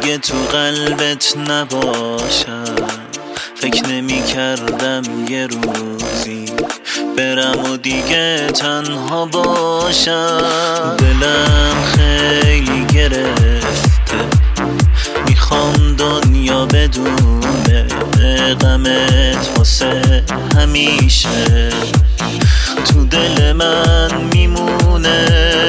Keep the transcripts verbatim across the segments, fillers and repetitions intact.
دیگه تو قلبت نباشم. فکر نمی کردم یه روزی برم و دیگه تنها باشم. دلم خیلی گرفته، میخوام دنیا بدونه غمت واسه همیشه تو دل من میمونه.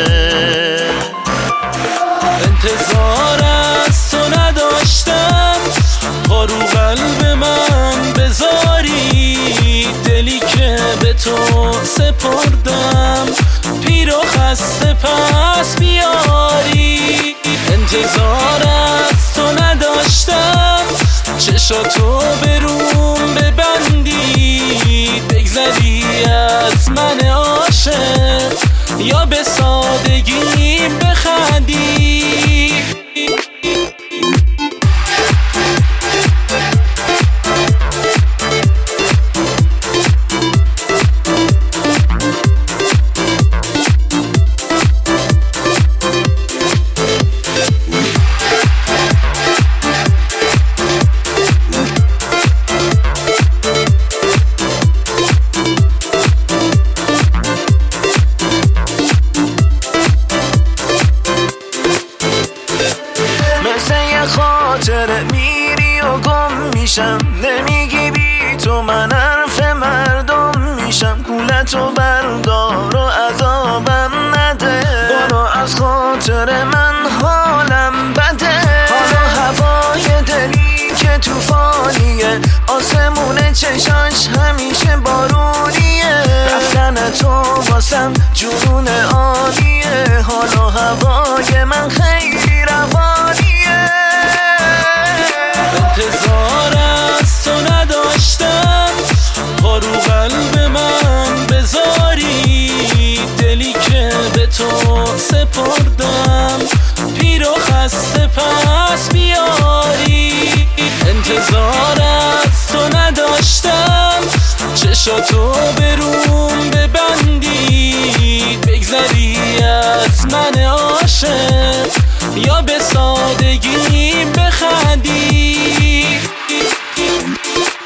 انتظار از تو نداشتم پا رو قلب من بذاری، دلی که به تو سپردم پیر و خسته پس بیاری. انتظار از تو نداشتم چشاتو به روم ببندی، بگذری از من عاشق یا به سادگی بخندی. خاطره میری و گم میشم، نمیگی بی تو من حرف مردم میشم. کولتو بردار و عذابم نده، برو از خاطر من حالم بده. حالا هوای دلی که توفانیه، آسمون چشاش همیشه بارونیه. رفتن تو واسم جنون عالیه، حالا هوای من خیلی روانیه. انتظار از تو نداشتم پا رو قلب من بذاری، دلی که به تو سپردم پیر و خسته پس بیاری. انتظار از تو نداشتم چشاتو به روم ببندی، بگذری از من عاشق یا به سادگی بخندی.